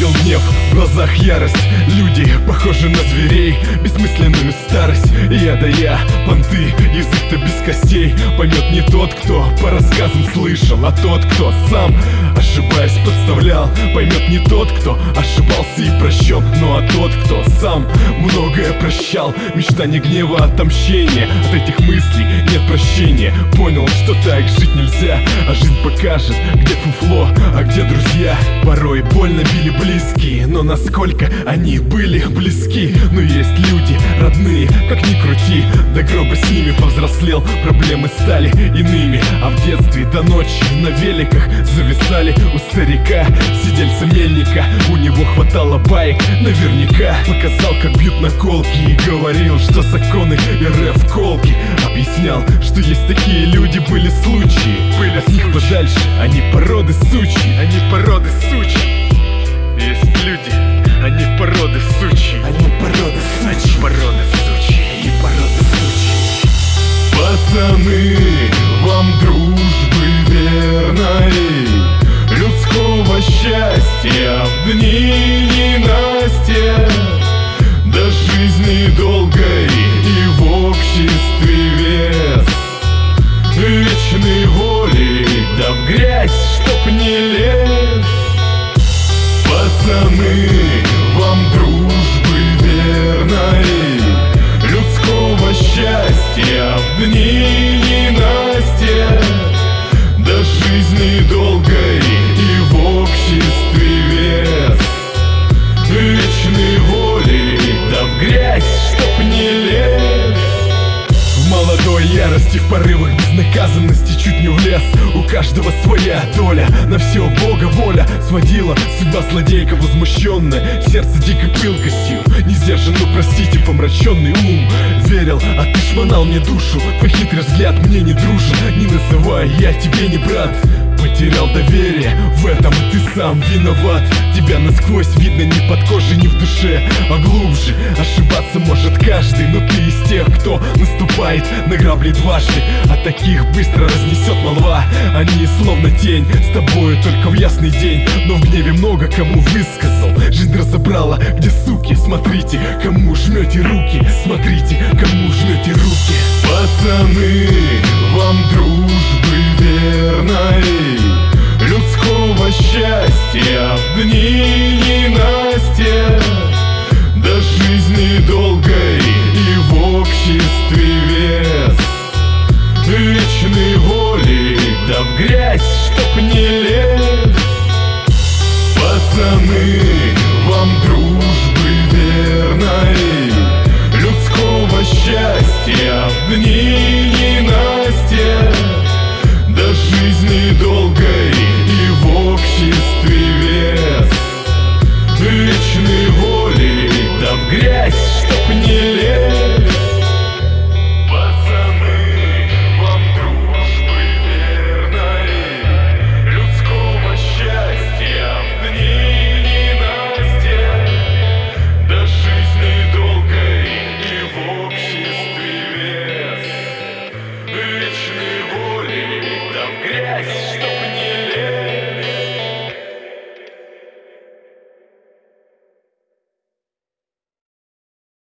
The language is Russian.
видел гнев, в глазах ярость. Люди похожи на зверей, бессмысленную старость. Я да я, понты, язык-то без костей. Поймет не тот, кто по рассказам слышал, а тот, кто сам, ошибаясь, подставлял. Поймет не тот, кто ошибался и прощен, но а тот, кто сам многое прощал. Мечтание гнева, отомщения, от этих мыслей нет прощения. Понял, что так жить нельзя, а жизнь покажет, где фуфло, а где друзья. Порой больно били близкие, но насколько они были близки. Но есть люди родные, как ни крути, до гроба с ними повзрослел, проблемы стали иными. А в детстве до ночи на великах зависали у старика, сидельца мельника. У него хватало баек, наверняка показал, как бьют наколки, и говорил, что законы РФ колки. Объяснял, что есть такие люди, были случаи, были от них подальше, они породы сучьи, они породы сучьи. Есть люди, они породы сучьи, они породы сучьи, породы сучьи, они породы сучьи. Пацаны, вам дружбы верной, людского счастья в дни ненастья, до жизни долгой и в обществе вес, вечной воли, да в грязь, чтоб не лез. Пацаны, вам дружбы верной, людского счастья в дни ненастья, до жизни долгой и в обществе вес, вечной воли, да в грязь, чтоб не лез. В молодой ярости, в порывах безнаказанности чуть не влез. У каждого своя доля, на все Бога воля. Сводила судьба злодейка возмущенная, сердце дикой пылкостью, не сдержан, ну простите, помраченный ум. Верил, а ты шмонал мне душу, твой хитрый взгляд мне не дружен. Не называй, я тебе не брат. Потерял доверие, в этом ты сам виноват. Тебя насквозь видно не под кожей, не в душе, а глубже. Ошибаться может каждый, но ты из тех, кто наступает на грабли дважды. А таких быстро разнесет молва, они словно тень, с тобою только в ясный день. Но в гневе много кому высказал, жизнь разобрала, где суки. Смотрите, кому жмете руки, смотрите, кому жмете руки. Пацаны, вам дружбы верной, людского счастья в дни ненастья, до жизни долгой и в обществе вес, вечной воли, да в грязь, чтоб не лез. Пацаны, вам дружбы верной, людского счастья в дни ненастья, до жизни долгой и в обществе вес, вечной воли, да в грязь, чтоб не лез. Пацаны, вам дружбы верной, людского счастья в дни ненастья, до жизни долгой и в обществе вес, вечной воли, да в грязь, чтоб